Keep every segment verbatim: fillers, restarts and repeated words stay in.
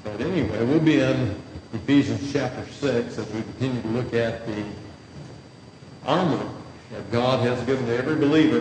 But anyway, we'll be in Ephesians chapter six as we continue to look at the armor that God has given to every believer.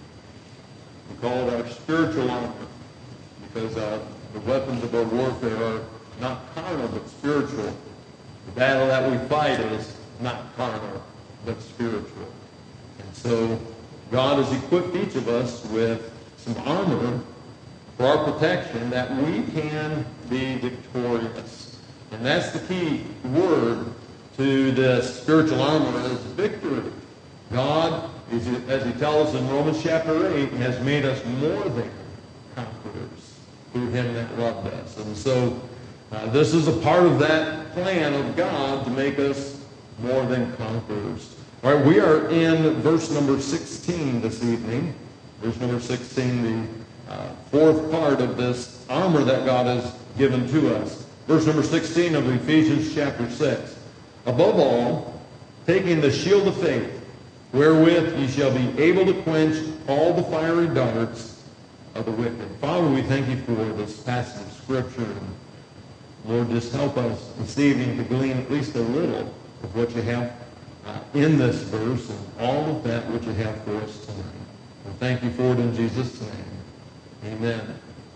We call it our spiritual armor because uh, the weapons of our warfare are not carnal but spiritual. The battle that we fight is not carnal but spiritual. And so God has equipped each of us with some armor for our protection that we can be victorious. And that's the key word to this spiritual armor is victory. God, as he tells us in Romans chapter eight, has made us more than conquerors through him that loved us. And so uh, this is a part of that plan of God to make us more than conquerors. All right, we are in verse number sixteen this evening. Verse number sixteen, the uh, fourth part of this armor that God has given to us. Verse number sixteen of Ephesians chapter six. Above all, taking the shield of faith, wherewith ye shall be able to quench all the fiery darts of the wicked. Father, we thank you for this passage of Scripture. And Lord, just help us this evening to glean at least a little of what you have uh, in this verse and all of that which you have for us tonight. And thank you for it in Jesus' name. Amen.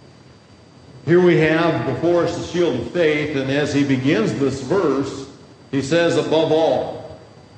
Here we have before us the shield of faith, and as he begins this verse, he says, above all.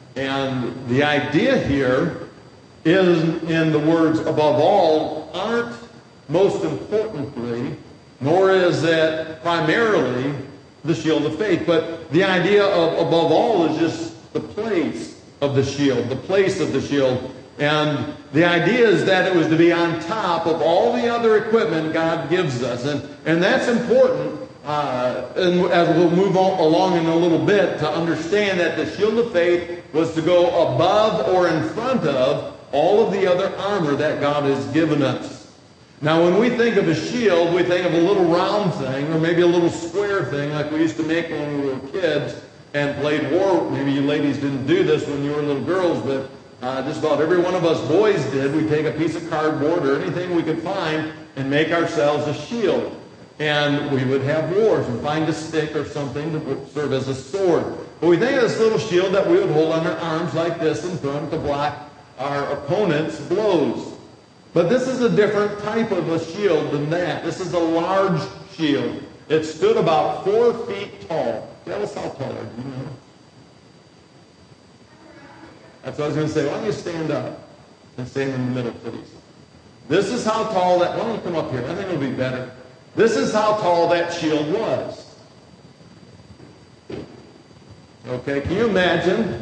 And the idea here is in the words above all aren't most importantly, nor is it primarily the shield of faith. But the idea of above all is just the place of the shield, the place of the shield. And the idea is that it was to be on top of all the other equipment God gives us. And, and that's important. Uh, and as we'll move on, along in a little bit to understand that the shield of faith was to go above or in front of all of the other armor that God has given us. Now, when we think of a shield, we think of a little round thing or maybe a little square thing like we used to make when we were kids and played war. Maybe you ladies didn't do this when you were little girls, but uh, just about every one of us boys did. We'd take a piece of cardboard or anything we could find and make ourselves a shield. And we would have wars and find a stick or something to serve as a sword. But we think of this little shield that we would hold on our arms like this in front to block our opponent's blows. But this is a different type of a shield than that. This is a large shield. It stood about four feet tall. Tell us how tall are you? Do you know? That's what I was going to say. Why don't you stand up and stand in the middle, please? This is how tall that... Why don't you come up here? I think it'll be better. This is how tall that shield was. Okay, can you imagine?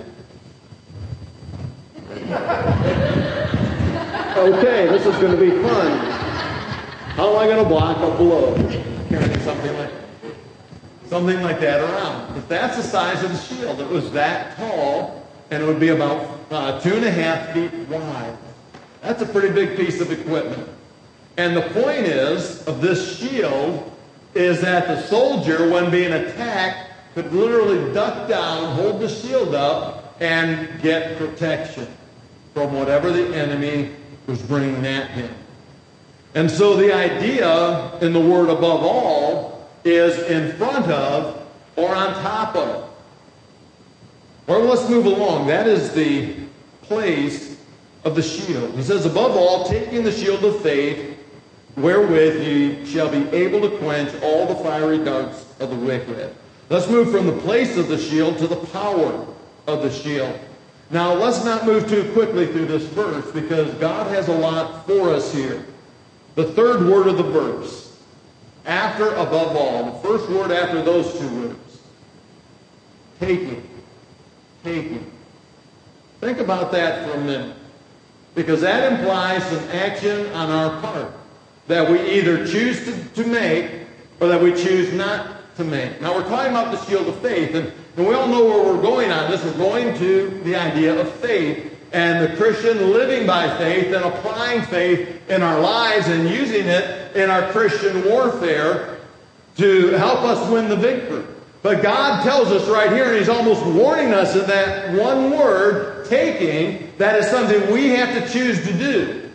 Okay, this is going to be fun. How am I going to block a blow? Carrying something like something like that around. But that's the size of the shield. It was that tall, and it would be about uh, two and a half feet wide. That's a pretty big piece of equipment. And the point is, of this shield, is that the soldier, when being attacked, could literally duck down, hold the shield up, and get protection from whatever the enemy was bringing at him. And so the idea in the word above all is in front of or on top of. Or let's move along. That is the place of the shield. He says, above all, taking the shield of faith, wherewith ye shall be able to quench all the fiery darts of the wicked. Let's move from the place of the shield to the power of the shield. Now, let's not move too quickly through this verse because God has a lot for us here. The third word of the verse, after above all, the first word after those two words, taking, taking. Think about that for a minute because that implies some action on our part that we either choose to, to make or that we choose not to make. Now, we're talking about the shield of faith, and, and we all know where we're going on this. We're going to the idea of faith and the Christian living by faith and applying faith in our lives and using it in our Christian warfare to help us win the victory. But God tells us right here, and he's almost warning us in that one word, taking, that is something we have to choose to do.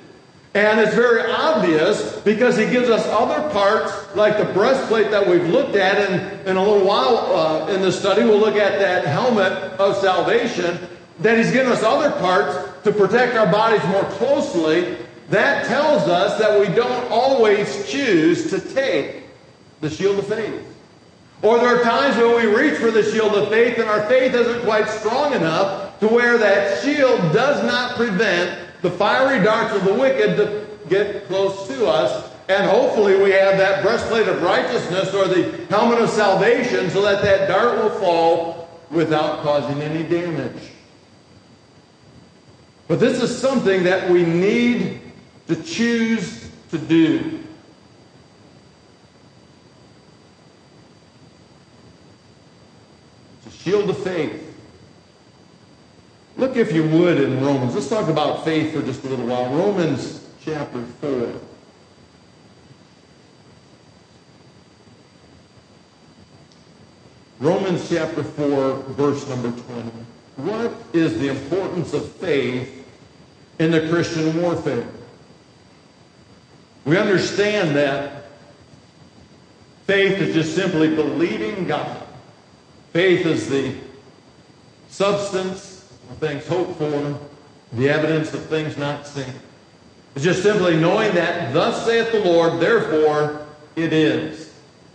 And it's very obvious because he gives us other parts, like the breastplate that we've looked at. And in a little while uh, in the study, we'll look at that helmet of salvation. That he's given us other parts to protect our bodies more closely. That tells us that we don't always choose to take the shield of faith. Or there are times when we reach for the shield of faith and our faith isn't quite strong enough to where that shield does not prevent the fiery darts of the wicked to get close to us. And hopefully we have that breastplate of righteousness or the helmet of salvation so that that dart will fall without causing any damage. But this is something that we need to choose to do. It's a shield of faith. Look, if you would, in Romans. Let's talk about faith for just a little while. Romans chapter four. Romans chapter four, verse number twenty. What is the importance of faith in the Christian warfare? We understand that faith is just simply believing God. Faith is the substance of things hoped for, the evidence of things not seen. It's just simply knowing that, thus saith the Lord, therefore it is.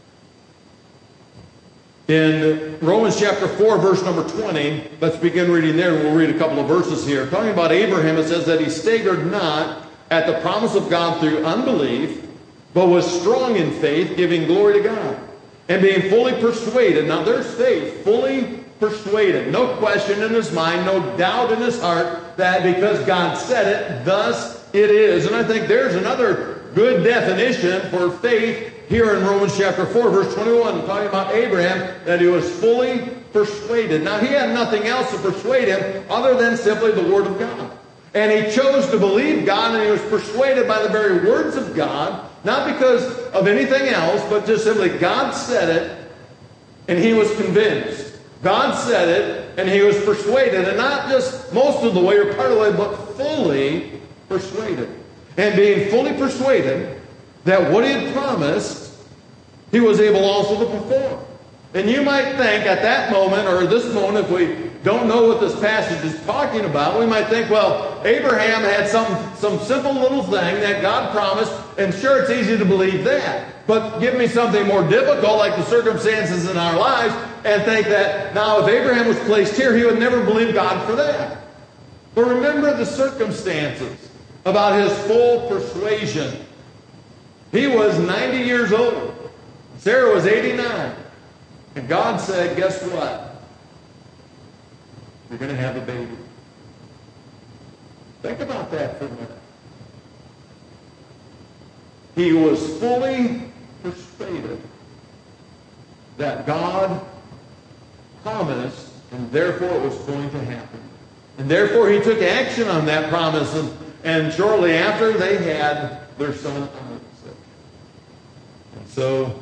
In Romans chapter four, verse number twenty, let's begin reading there, and we'll read a couple of verses here. Talking about Abraham, it says that he staggered not at the promise of God through unbelief, but was strong in faith, giving glory to God, and being fully persuaded. Now there's faith, fully persuaded. No question in his mind, no doubt in his heart that because God said it, thus it is. And I think there's another good definition for faith here in Romans chapter four, verse twenty-one, talking about Abraham, that he was fully persuaded. Now he had nothing else to persuade him other than simply the Word of God. And he chose to believe God, and he was persuaded by the very words of God, not because of anything else, but just simply God said it, and he was convinced. God said it, and he was persuaded, and not just most of the way or part of the way, but fully persuaded. And being fully persuaded that what he had promised, he was able also to perform. And you might think at that moment, or this moment, if we don't know what this passage is talking about, we might think, well, Abraham had some, some simple little thing that God promised, and sure, it's easy to believe that. But give me something more difficult, like the circumstances in our lives, and think that, now, if Abraham was placed here, he would never believe God for that. But remember the circumstances about his full persuasion. He was ninety years old. Sarah was eighty-nine. And God said, guess what? You're going to have a baby. Think about that for a minute. He was fully persuaded that God promised, and therefore it was going to happen. And therefore he took action on that promise, and, and shortly after they had their son Isaac. And so,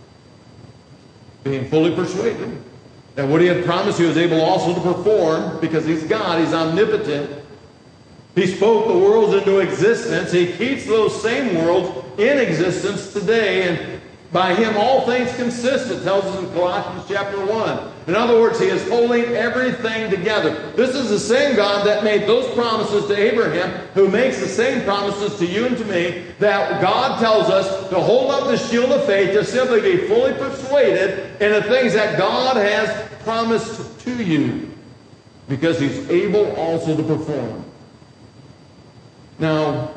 being fully persuaded that what he had promised he was able also to perform, because he's God, he's omnipotent. He spoke the worlds into existence. He keeps those same worlds in existence today, and by him all things consist, it tells us in Colossians chapter one. In other words, he is holding everything together. This is the same God that made those promises to Abraham, who makes the same promises to you and to me, that God tells us to hold up the shield of faith, to simply be fully persuaded in the things that God has promised to you, because he's able also to perform. Now,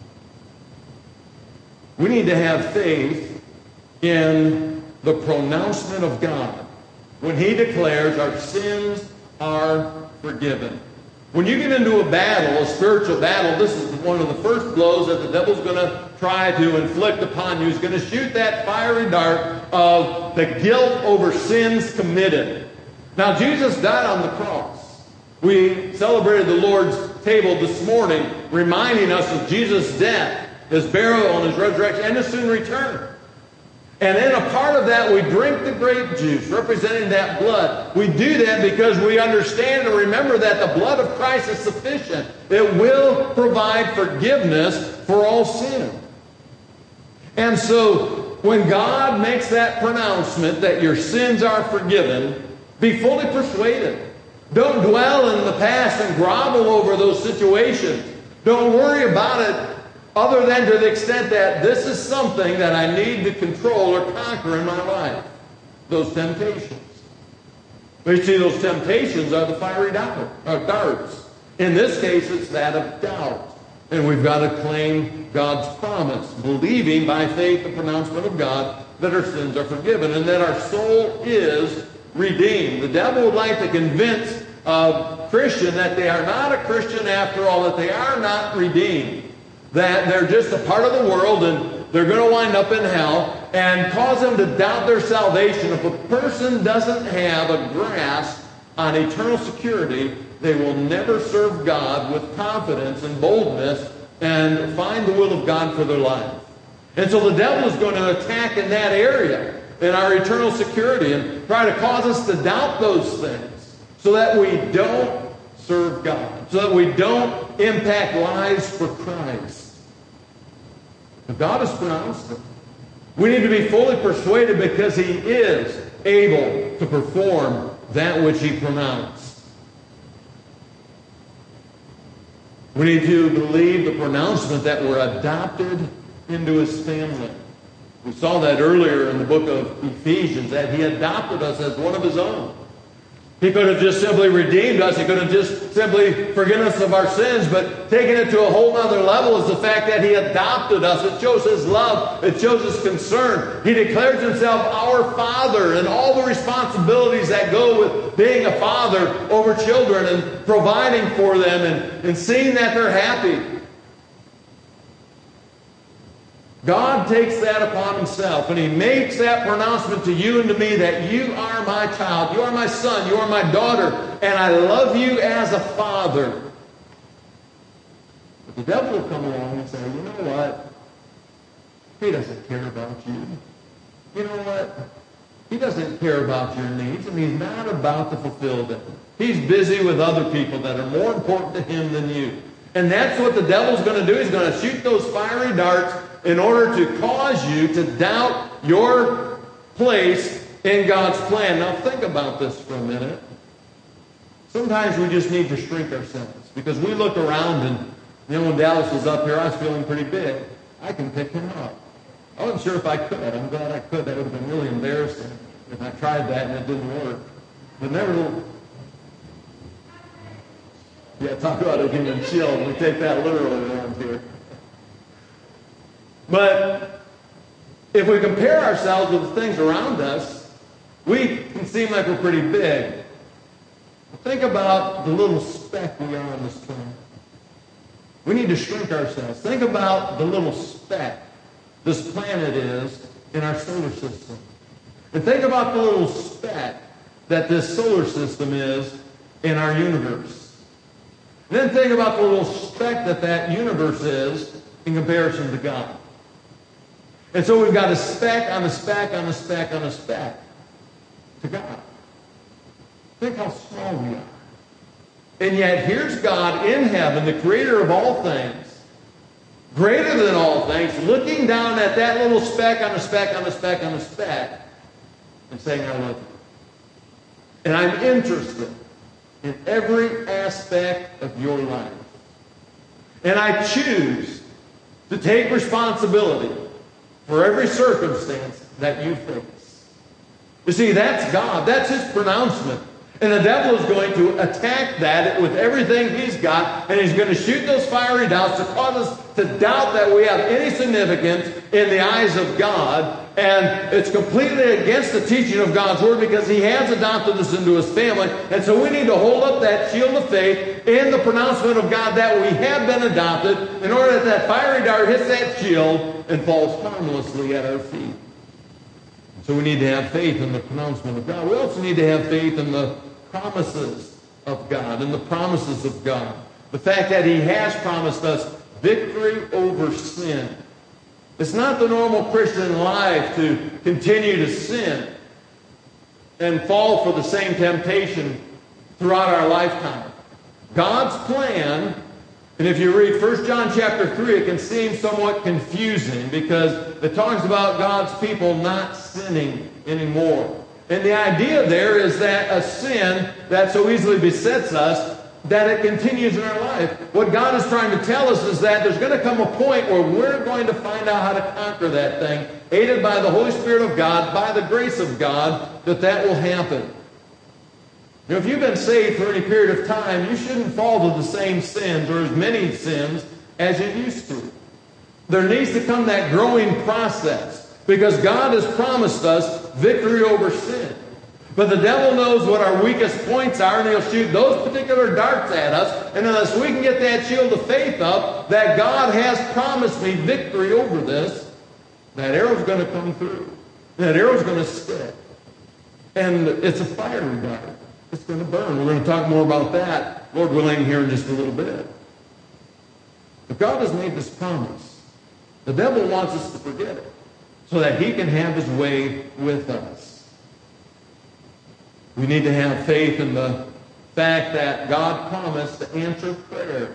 we need to have faith in the pronouncement of God when he declares our sins are forgiven. When you get into a battle, a spiritual battle, this is one of the first blows that the devil's going to try to inflict upon you. He's going to shoot that fiery dart of the guilt over sins committed. Now, Jesus died on the cross. We celebrated the Lord's table this morning, reminding us of Jesus' death, his burial, and his resurrection, and his soon return. And in a part of that, we drink the grape juice, representing that blood. We do that because we understand and remember that the blood of Christ is sufficient. It will provide forgiveness for all sin. And so, when God makes that pronouncement that your sins are forgiven, be fully persuaded. Don't dwell in the past and grovel over those situations. Don't worry about it other than to the extent that this is something that I need to control or conquer in my life. Those temptations. But you see, those temptations are the fiery darts. In this case, it's that of doubt. And we've got to claim God's promise, believing by faith the pronouncement of God that our sins are forgiven and that our soul is redeemed. The devil would like to convince a Christian that they are not a Christian after all, that they are not redeemed, that they're just a part of the world and they're going to wind up in hell, and cause them to doubt their salvation. If a person doesn't have a grasp on eternal security, they will never serve God with confidence and boldness and find the will of God for their life. And so the devil is going to attack in that area, in our eternal security, and try to cause us to doubt those things so that we don't serve God, so that we don't impact lives for Christ. But God has pronounced it. We need to be fully persuaded because He is able to perform that which He pronounced. We need to believe the pronouncement that we're adopted into His family. We saw that earlier in the book of Ephesians, that He adopted us as one of His own. He could have just simply redeemed us. He could have just simply forgiven us of our sins, but taking it to a whole other level is the fact that He adopted us. It shows His love. It shows His concern. He declares Himself our Father and all the responsibilities that go with being a father over children and providing for them and, and seeing that they're happy. God takes that upon Himself, and He makes that pronouncement to you and to me that you are my child, you are my son, you are my daughter, and I love you as a father. But the devil will come along and say, you know what? He doesn't care about you. You know what? He doesn't care about your needs, and He's not about to fulfill them. He's busy with other people that are more important to Him than you. And that's what the devil's going to do. He's going to shoot those fiery darts in order to cause you to doubt your place in God's plan. Now think about this for a minute. Sometimes we just need to shrink ourselves because we look around and, you know, when Dallas was up here, I was feeling pretty big. I can pick him up. I wasn't sure if I could. I'm glad I could. That would have been really embarrassing if I tried that and it didn't work. But nevertheless, yeah, talk about it getting chilled. We take that literally around here. But if we compare ourselves with the things around us, we can seem like we're pretty big. Think about the little speck we are on this planet. We need to shrink ourselves. Think about the little speck this planet is in our solar system. And think about the little speck that this solar system is in our universe. And then think about the little speck that that universe is in comparison to God. And so we've got a speck on a speck on a speck on a speck to God. Think how small we are. And yet here's God in heaven, the creator of all things, greater than all things, looking down at that little speck on a speck on a speck on a speck and saying, I love you. And I'm interested in every aspect of your life. And I choose to take responsibility for every circumstance that you face. You see, that's God. That's His pronouncement. And the devil is going to attack that with everything he's got, and he's going to shoot those fiery darts to cause us to doubt that we have any significance in the eyes of God. And it's completely against the teaching of God's Word because He has adopted us into His family. And so we need to hold up that shield of faith in the pronouncement of God that we have been adopted in order that that fiery dart hits that shield and falls harmlessly at our feet. So we need to have faith in the pronouncement of God. We also need to have faith in the promises of God and the promises of God. The fact that He has promised us victory over sin. It's not the normal Christian life to continue to sin and fall for the same temptation throughout our lifetime. God's plan, and if you read First John chapter three, it can seem somewhat confusing because it talks about God's people not sinning anymore. And the idea there is that a sin that so easily besets us, that it continues in our life. What God is trying to tell us is that there's going to come a point where we're going to find out how to conquer that thing, aided by the Holy Spirit of God, by the grace of God, that that will happen. You know, if you've been saved for any period of time, you shouldn't fall to the same sins or as many sins as you used to. There needs to come that growing process because God has promised us victory over sin. But the devil knows what our weakest points are, and he'll shoot those particular darts at us. And unless we can get that shield of faith up, that God has promised me victory over this, that arrow's going to come through. That arrow's going to stick. And it's a fiery dart. It's going to burn. We're going to talk more about that, Lord willing, here in just a little bit. But God has made this promise. The devil wants us to forget it so that he can have his way with us. We need to have faith in the fact that God promised to answer prayer.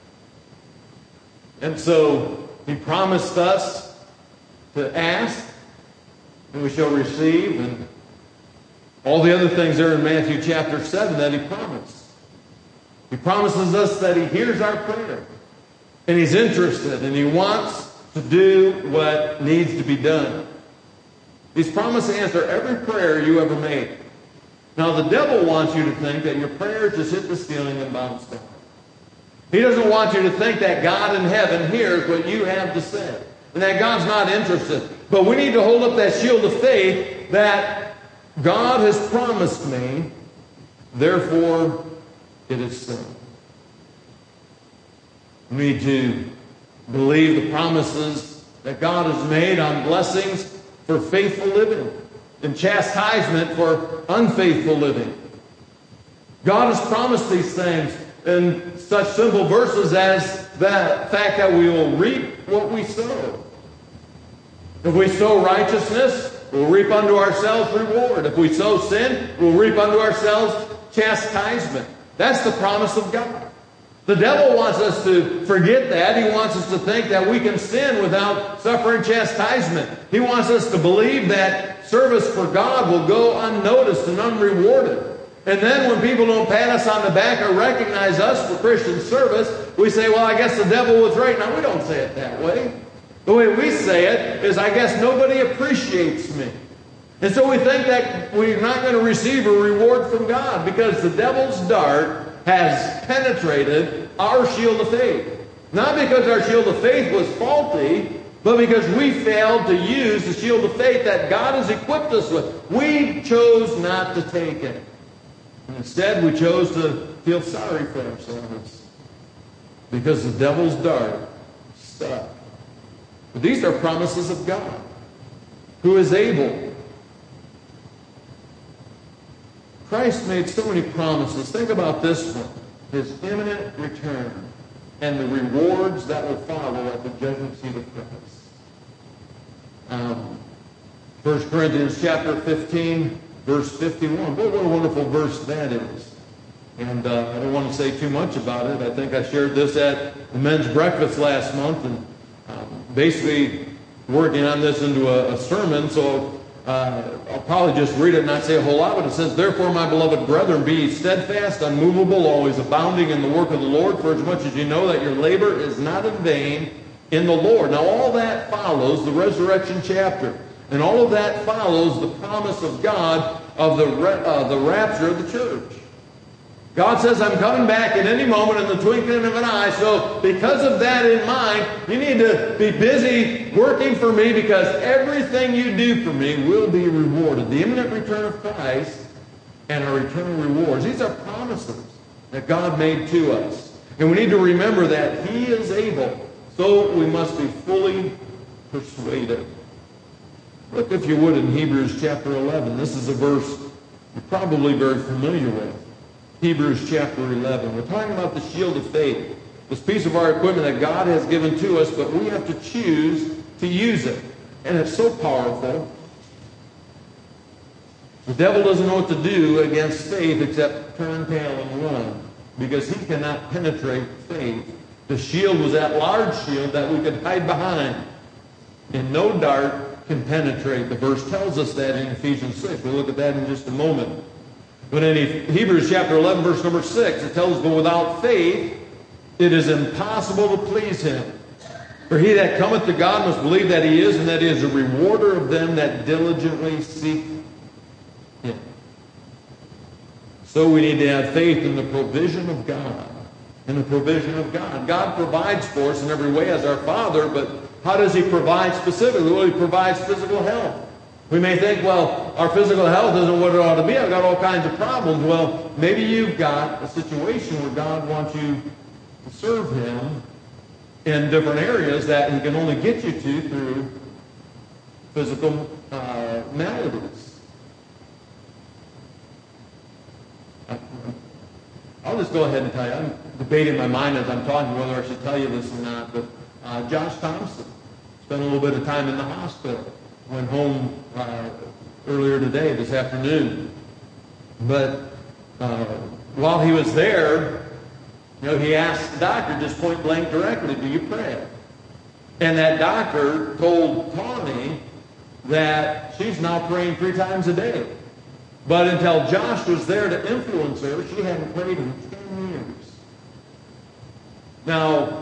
And so he promised us to ask, and we shall receive, and all the other things there in Matthew chapter seven that he promised. He promises us that he hears our prayer, and he's interested, and he wants to do what needs to be done. He's promised to answer every prayer you ever made. Now, the devil wants you to think that your prayers just hit the ceiling and bounce down. He doesn't want you to think that God in heaven hears what you have to say, and that God's not interested. But we need to hold up that shield of faith that God has promised me, therefore it is so. We need to believe the promises that God has made on blessings for faithful living and chastisement for unfaithful living. God has promised these things in such simple verses as the fact that we will reap what we sow. If we sow righteousness, we'll reap unto ourselves reward. If we sow sin, we'll reap unto ourselves chastisement. That's the promise of God. The devil wants us to forget that. He wants us to think that we can sin without suffering chastisement. He wants us to believe that service for God will go unnoticed and unrewarded. And then when people don't pat us on the back or recognize us for Christian service, we say, well, I guess the devil was right. Now, we don't say it that way. The way we say it is, I guess nobody appreciates me. And so we think that we're not going to receive a reward from God because the devil's dart has penetrated our shield of faith. Not because our shield of faith was faulty, but because we failed to use the shield of faith that God has equipped us with. We chose not to take it. And instead, we chose to feel sorry for ourselves because the devil's dart stuck. But these are promises of God, who is able. Christ made so many promises. Think about this one. His imminent return and the rewards that will follow at the judgment seat of Christ. Um, First Corinthians chapter fifteen, verse fifty-one. What, what a wonderful verse that is. And uh, I don't want to say too much about it. I think I shared this at the men's breakfast last month, and um, basically working on this into a, a sermon, so Uh, I'll probably just read it and not say a whole lot, but it says, "Therefore, my beloved brethren, be ye steadfast, unmovable, always abounding in the work of the Lord, for as much as you know that your labor is not in vain in the Lord." Now, all that follows the resurrection chapter, and all of that follows the promise of God of the, uh, the rapture of the church. God says, I'm coming back at any moment in the twinkling of an eye. So because of that in mind, you need to be busy working for me because everything you do for me will be rewarded. The imminent return of Christ and our eternal rewards. These are promises that God made to us. And we need to remember that He is able. So we must be fully persuaded. Look, if you would, in Hebrews chapter eleven. This is a verse you're probably very familiar with. Hebrews chapter eleven. We're talking about the shield of faith, this piece of our equipment that God has given to us, but we have to choose to use it. And it's so powerful. The devil doesn't know what to do against faith except turn tail and run, because he cannot penetrate faith. The shield was that large shield that we could hide behind, and no dart can penetrate. The verse tells us that in Ephesians six. We'll look at that in just a moment. But in Hebrews chapter eleven, verse number six, it tells us, but without faith it is impossible to please him. For he that cometh to God must believe that he is, and that he is a rewarder of them that diligently seek him. So we need to have faith in the provision of God. In the provision of God. God provides for us in every way as our Father, but how does he provide specifically? Well, he provides physical health. We may think, well, our physical health isn't what it ought to be. I've got all kinds of problems. Well, maybe you've got a situation where God wants you to serve him in different areas that he can only get you to through physical uh, maladies. I'll just go ahead and tell you. I'm debating in my mind as I'm talking whether I should tell you this or not, but uh, Josh Thompson spent a little bit of time in the hospital. Went home uh, earlier today, this afternoon. But uh, while he was there, you know, he asked the doctor just point blank directly, do you pray? And that doctor told Tawny that she's now praying three times a day. But until Josh was there to influence her, she hadn't prayed in ten years. Now,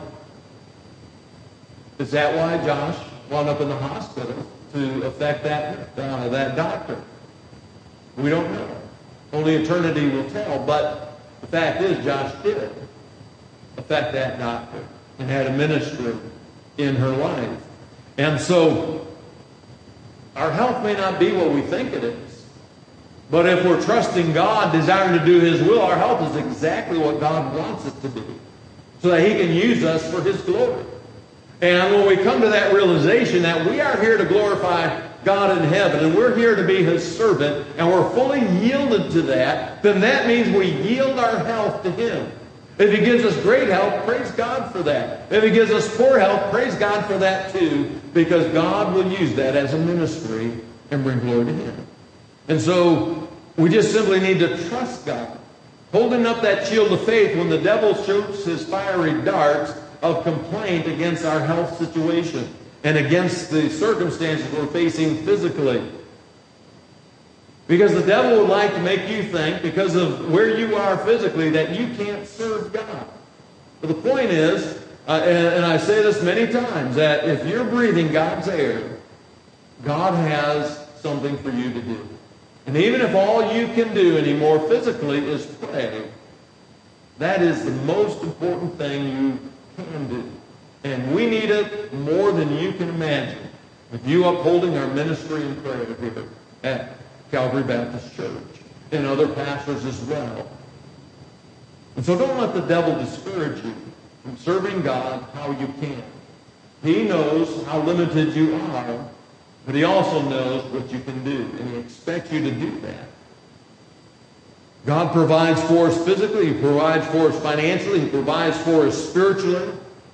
is that why Josh wound up in the hospital? To affect that uh, that doctor? We don't know. Only eternity will tell. But the fact is, Josh did affect that doctor and had a ministry in her life. And so, our health may not be what we think it is. But if we're trusting God, desiring to do his will, our health is exactly what God wants it to be, so that he can use us for his glory. And when we come to that realization that we are here to glorify God in heaven, and we're here to be his servant, and we're fully yielded to that, then that means we yield our health to him. If he gives us great health, praise God for that. If he gives us poor health, praise God for that too, because God will use that as a ministry and bring glory to him. And so we just simply need to trust God, holding up that shield of faith when the devil shoots his fiery darts of complaint against our health situation and against the circumstances we're facing physically. Because the devil would like to make you think, because of where you are physically, that you can't serve God. But the point is, uh, and, and I say this many times, that if you're breathing God's air, God has something for you to do. And even if all you can do anymore physically is pray, that is the most important thing you can do. And we need it more than you can imagine, with you upholding our ministry and prayer here at Calvary Baptist Church, and other pastors as well. And so don't let the devil discourage you from serving God how you can. He knows how limited you are, but he also knows what you can do, and he expects you to do that. God provides for us physically, he provides for us financially, he provides for us spiritually.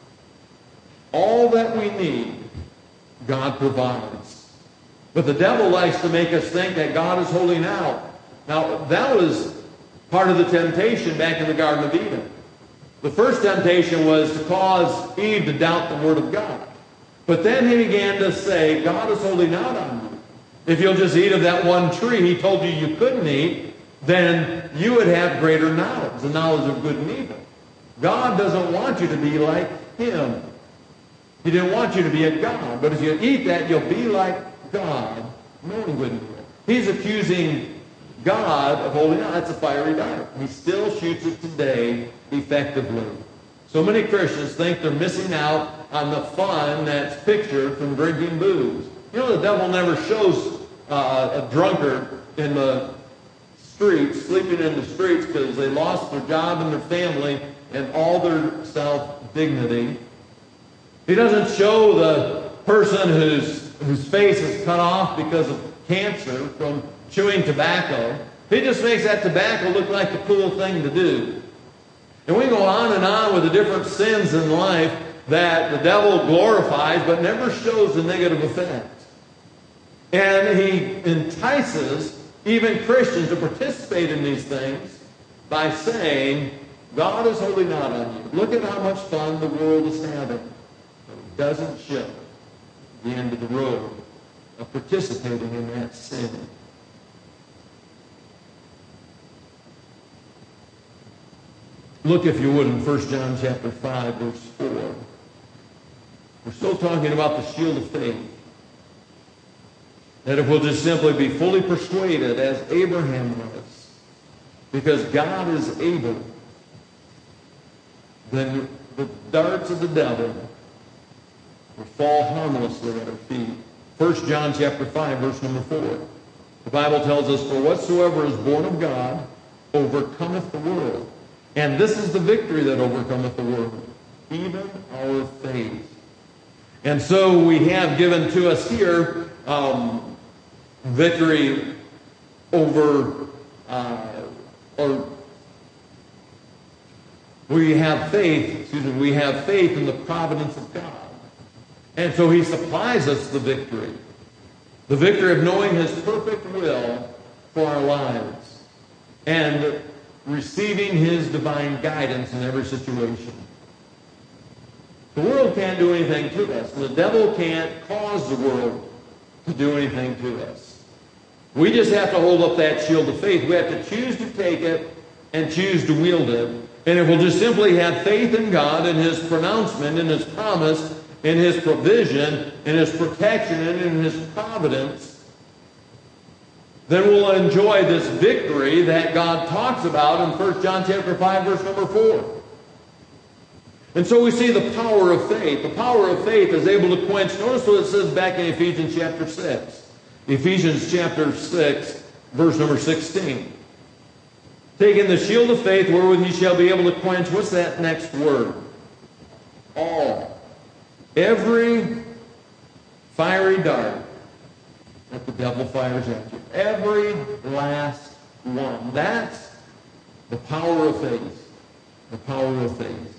All that we need, God provides. But the devil likes to make us think that God is holding out. Now, that was part of the temptation back in the Garden of Eden. The first temptation was to cause Eve to doubt the Word of God. But then he began to say, God is holding out on you. If you'll just eat of that one tree he told you you couldn't eat, then you would have greater knowledge, the knowledge of good and evil. God doesn't want you to be like him. He didn't want you to be a God. But if you eat that, you'll be like God, knowing good and evil. He's accusing God of holding out. That's a fiery dart. He still shoots it today effectively. So many Christians think they're missing out on the fun that's pictured from drinking booze. You know, the devil never shows uh, a drunkard in the streets, sleeping in the streets because they lost their job and their family and all their self-dignity. He doesn't show the person whose, whose face is cut off because of cancer from chewing tobacco. He just makes that tobacco look like the cool thing to do. And we go on and on with the different sins in life, that the devil glorifies but never shows the negative effect. And he entices even Christians to participate in these things by saying, God is holding out on you. Look at how much fun the world is having. But it doesn't show the end of the road of participating in that sin. Look, if you would, in First John chapter five, verse four. We're still talking about the shield of faith. That if we'll just simply be fully persuaded, as Abraham was, because God is able, then the darts of the devil will fall harmlessly at our feet. First John chapter five, verse number four. The Bible tells us, for whatsoever is born of God overcometh the world. And this is the victory that overcometh the world, even our faith. And so we have given to us here um, victory over, uh, or we have faith, excuse me, we have faith in the providence of God. And so he supplies us the victory. The victory of knowing his perfect will for our lives. And receiving his divine guidance in every situation. The world can't do anything to us. The devil can't cause the world to do anything to us. We just have to hold up that shield of faith. We have to choose to take it and choose to wield it. And if we'll just simply have faith in God and his pronouncement and his promise and his provision and his protection and in his providence, then we'll enjoy this victory that God talks about in First John chapter five, verse number four. And so we see the power of faith. The power of faith is able to quench. Notice what it says back in Ephesians chapter six. Ephesians chapter six, verse number sixteen. Taking the shield of faith wherewith ye shall be able to quench. What's that next word? All. Every fiery dart that the devil fires at you. Every last one. That's the power of faith. The power of faith.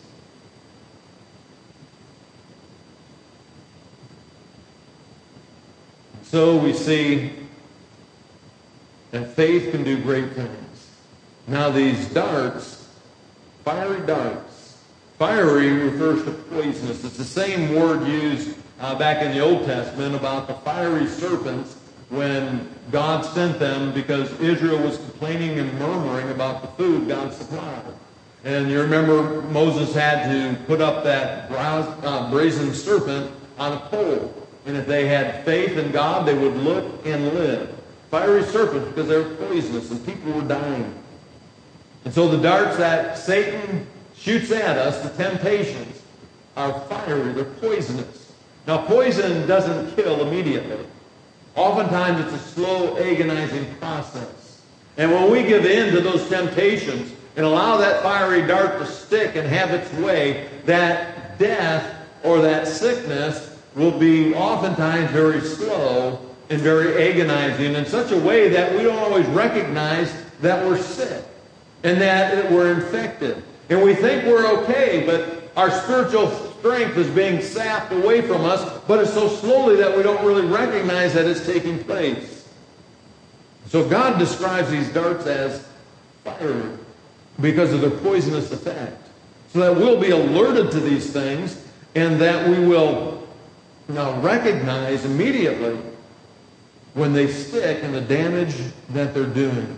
So we see that faith can do great things. Now these darts, fiery darts, fiery refers to poisonous. It's the same word used uh, back in the Old Testament about the fiery serpents when God sent them because Israel was complaining and murmuring about the food God supplied. And you remember Moses had to put up that brazen serpent on a pole. And if they had faith in God, they would look and live. Fiery serpents because they were poisonous and people were dying. And so the darts that Satan shoots at us, the temptations, are fiery, they're poisonous. Now poison doesn't kill immediately. Oftentimes it's a slow, agonizing process. And when we give in to those temptations and allow that fiery dart to stick and have its way, that death or that sickness will be oftentimes very slow and very agonizing in such a way that we don't always recognize that we're sick and that we're infected. And we think we're okay, but our spiritual strength is being sapped away from us, but it's so slowly that we don't really recognize that it's taking place. So God describes these darts as fiery because of their poisonous effect. So that we'll be alerted to these things and that we will now recognize immediately when they stick and the damage that they're doing.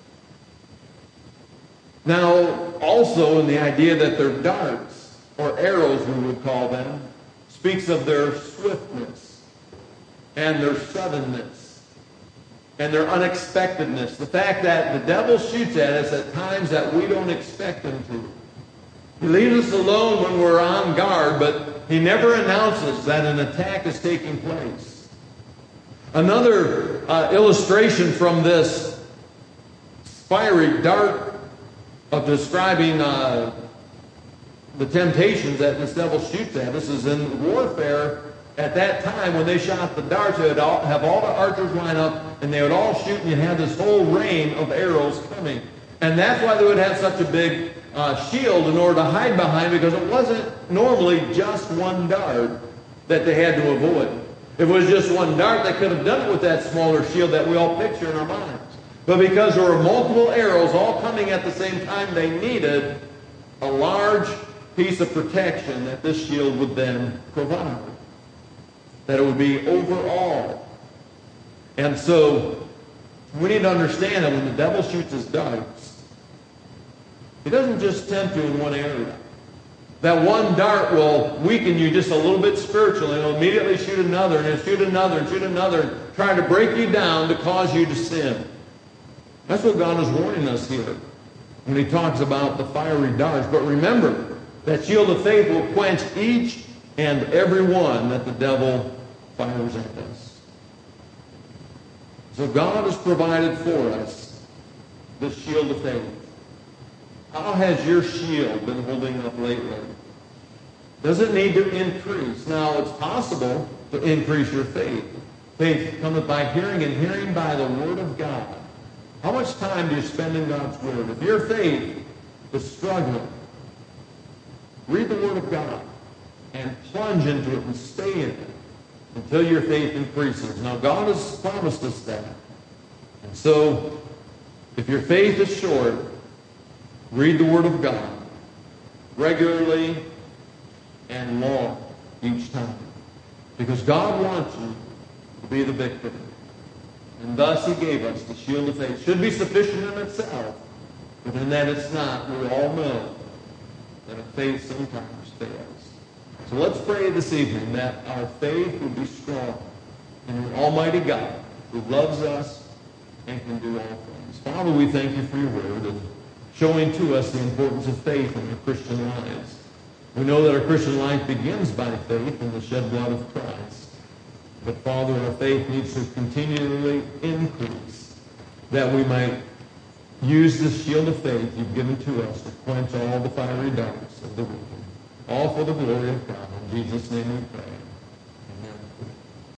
Now, also in the idea that they're darts, or arrows we would call them, speaks of their swiftness and their suddenness and their unexpectedness. The fact that the devil shoots at us at times that we don't expect him to. He leaves us alone when we're on guard, but he never announces that an attack is taking place. Another uh, illustration from this fiery dart of describing uh, the temptations that this devil shoots at us is in warfare. At that time, when they shot the darts, they would all, have all the archers line up, and they would all shoot, and you'd have this whole rain of arrows coming. And that's why they would have such a big uh, shield in order to hide behind, because it wasn't normally just one dart that they had to avoid. If it was just one dart, they could have done it with that smaller shield that we all picture in our minds. But because there were multiple arrows all coming at the same time, they needed a large piece of protection that this shield would then provide. That it would be overall. And so, we need to understand that when the devil shoots his darts, he doesn't just tempt you in one area. That one dart will weaken you just a little bit spiritually, and it'll immediately shoot another, and it'll shoot another, and shoot another, trying to break you down to cause you to sin. That's what God is warning us here when he talks about the fiery darts. But remember, that shield of faith will quench each and every one that the devil fires at us. So God has provided for us this shield of faith. How has your shield been holding up lately? Does it need to increase? Now, it's possible to increase your faith. Faith cometh by hearing, and hearing by the Word of God. How much time do you spend in God's Word? If your faith is struggling, read the Word of God and plunge into it and stay in it until your faith increases. Now, God has promised us that. And so, if your faith is short, read the Word of God regularly and long each time. Because God wants you to be the victor. And thus he gave us the shield of faith. It should be sufficient in itself, but in that it's not. We all know that our faith sometimes fails. So let's pray this evening that our faith will be strong in an almighty God who loves us and can do all things. Father, we thank you for your word and showing to us the importance of faith in our Christian lives. We know that our Christian life begins by faith in the shed blood of Christ. But Father, our faith needs to continually increase, that we might use this shield of faith you've given to us to quench all the fiery darts of the wicked. All for the glory of God. In Jesus' name we pray.